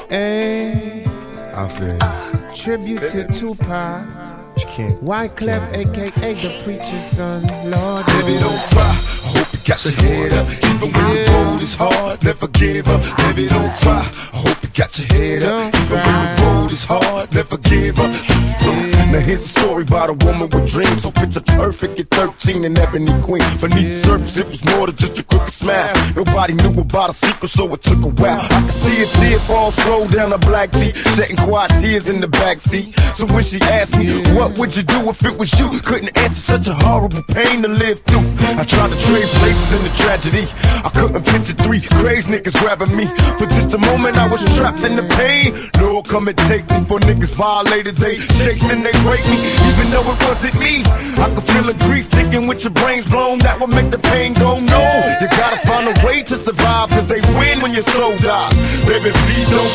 Hey, I feel tribute to Tupac. you can't. Wyclef, aka the preacher's son. Lord, Baby, don't cry. I hope you got your head up. Even when the road is hard, never give up. Baby, don't cry. I hope you got your head up. Even when the road is hard, never give up. Now here's a story about a woman with dreams. So picture perfect at 13 and Ebony Queen. Beneath the surface, it was more than just a crooked smile. Nobody knew about a secret, so it took a while. I could see a tear fall slow down her black cheek, shedding quiet tears in the backseat. So when she asked me, what would you do if it was you? Couldn't answer, such a horrible pain to live through. I tried to trade places in the tragedy. I couldn't picture three crazy niggas grabbing me. For just a moment I was trapped in the pain. Lord, come and take me. For niggas violated, they chased and they break me. Even though it wasn't me, I could feel the grief thinking with your brains blown. That would make the pain go no. You gotta find a way to survive, cause they win when your soul dies. Baby, please don't